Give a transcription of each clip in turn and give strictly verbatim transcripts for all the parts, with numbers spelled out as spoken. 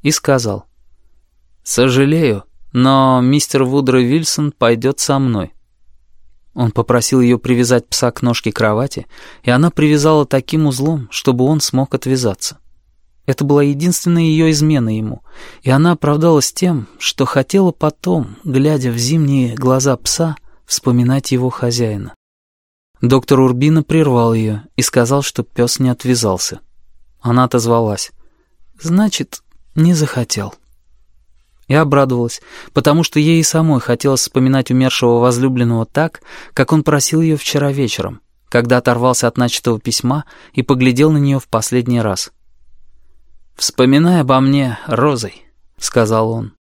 и сказал: «Сожалею, но мистер Вудро Вильсон пойдет со мной». Он попросил ее привязать пса к ножке кровати, и она привязала таким узлом, чтобы он смог отвязаться. Это была единственная ее измена ему, и она оправдалась тем, что хотела потом, глядя в зимние глаза пса, вспоминать его хозяина. Доктор Урбино прервал ее и сказал, что пес не отвязался. Она отозвалась: «Значит, не захотел». И обрадовалась, потому что ей и самой хотелось вспоминать умершего возлюбленного так, как он просил ее вчера вечером, когда оторвался от начатого письма и поглядел на нее в последний раз. «Вспоминай обо мне розой», — сказал он.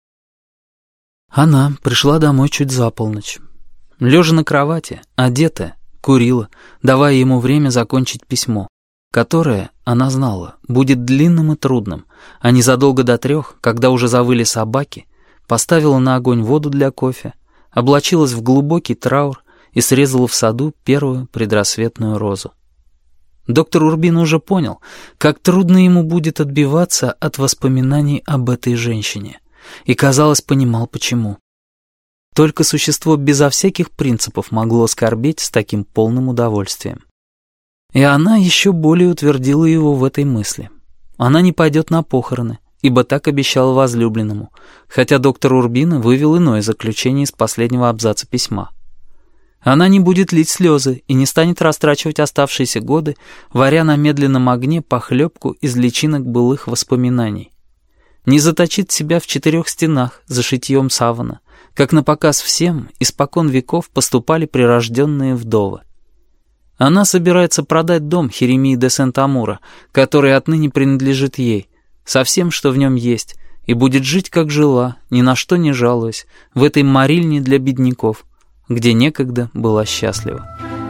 Она пришла домой чуть за полночь. Лежа на кровати, одетая, курила, давая ему время закончить письмо, которое, она знала, будет длинным и трудным, а незадолго до трех, когда уже завыли собаки, поставила на огонь воду для кофе, облачилась в глубокий траур и срезала в саду первую предрассветную розу. Доктор Урбино уже понял, как трудно ему будет отбиваться от воспоминаний об этой женщине, и, казалось, понимал, почему. Только существо безо всяких принципов могло скорбеть с таким полным удовольствием. И она еще более утвердила его в этой мысли. Она не пойдет на похороны, ибо так обещала возлюбленному, хотя доктор Урбино вывел иное заключение из последнего абзаца письма. Она не будет лить слезы и не станет растрачивать оставшиеся годы, варя на медленном огне похлебку из личинок былых воспоминаний. Не заточит себя в четырех стенах за шитьем савана, как напоказ всем испокон веков поступали прирожденные вдовы. Она собирается продать дом Херемии де Сент-Амура, который отныне принадлежит ей, со всем, что в нем есть, и будет жить, как жила, ни на что не жалуясь, в этой морильне для бедняков, где некогда была счастлива.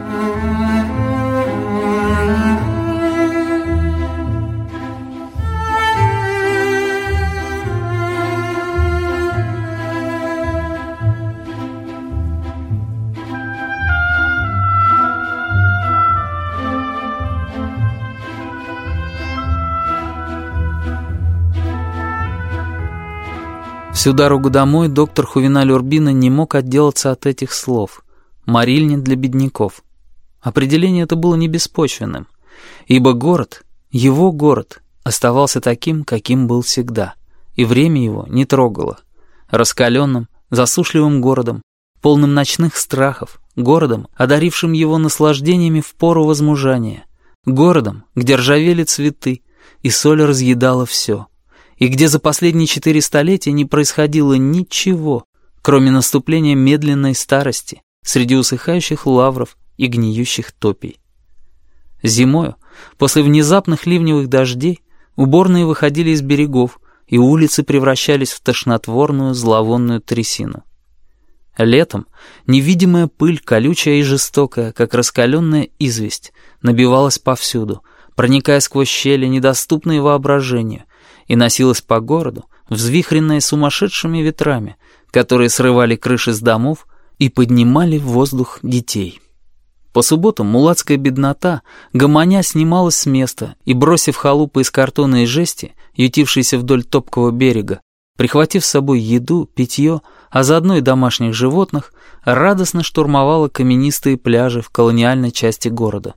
Всю дорогу домой доктор Хувеналь Урбино не мог отделаться от этих слов «морильня для бедняков». Определение это было не беспочвенным, ибо город, его город, оставался таким, каким был всегда, и время его не трогало. Раскаленным, засушливым городом, полным ночных страхов, городом, одарившим его наслаждениями в пору возмужания, городом, где ржавели цветы, и соль разъедала все, и где за последние четыре столетия не происходило ничего, кроме наступления медленной старости среди усыхающих лавров и гниющих топий. Зимою, после внезапных ливневых дождей, уборные выходили из берегов, и улицы превращались в тошнотворную зловонную трясину. Летом невидимая пыль, колючая и жестокая, как раскаленная известь, набивалась повсюду, проникая сквозь щели, недоступные воображению, и носилась по городу, взвихренная сумасшедшими ветрами, которые срывали крыши с домов и поднимали в воздух детей. По субботам мулацкая беднота, гомоня, снималась с места и, бросив халупы из картона и жести, ютившиеся вдоль топкого берега, прихватив с собой еду, питье, а заодно и домашних животных, радостно штурмовала каменистые пляжи в колониальной части города.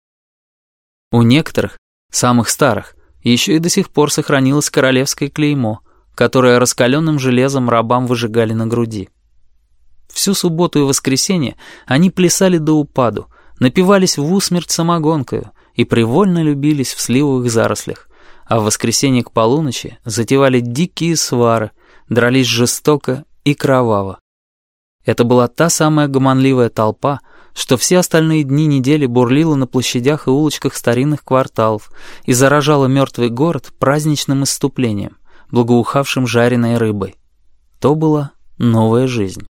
У некоторых, самых старых, еще и до сих пор сохранилось королевское клеймо, которое раскаленным железом рабам выжигали на груди. Всю субботу и воскресенье они плясали до упаду, напивались в усмерть самогонкою и привольно любились в сливовых зарослях, а в воскресенье к полуночи затевали дикие свары, дрались жестоко и кроваво. Это была та самая гомонливая толпа, что все остальные дни недели бурлила на площадях и улочках старинных кварталов и заражала мертвый город праздничным исступлением, благоухавшим жареной рыбой. То была новая жизнь.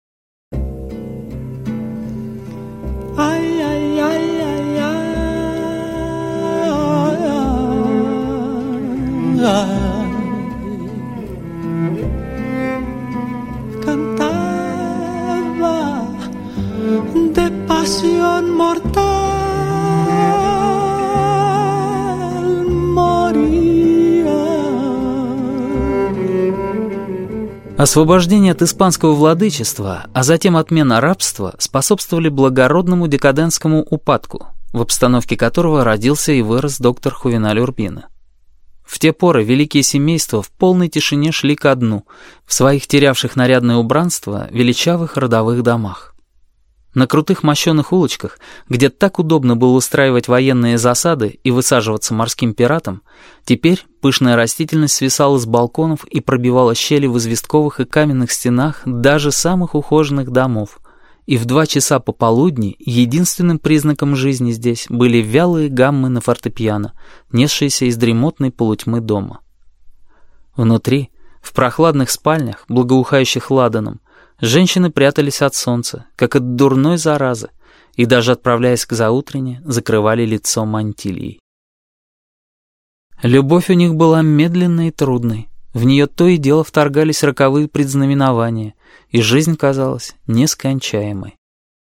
Cantaba de pasión mortal, moría Освобождение от испанского владычества, а затем отмена рабства способствовали благородному декадентскому упадку, в обстановке которого родился и вырос доктор Хувеналь Урбино. В те поры великие семейства в полной тишине шли ко дну, в своих терявших нарядное убранство величавых родовых домах. На крутых мощеных улочках, где так удобно было устраивать военные засады и высаживаться морским пиратам, теперь пышная растительность свисала с балконов и пробивала щели в известковых и каменных стенах даже самых ухоженных домов. И в два часа пополудни единственным признаком жизни здесь были вялые гаммы на фортепиано, несшиеся из дремотной полутьмы дома. Внутри, в прохладных спальнях, благоухающих ладаном, женщины прятались от солнца, как от дурной заразы, и даже отправляясь к заутрене, закрывали лицо мантильей. Любовь у них была медленной и трудной, в нее то и дело вторгались роковые предзнаменования, и жизнь казалась нескончаемой.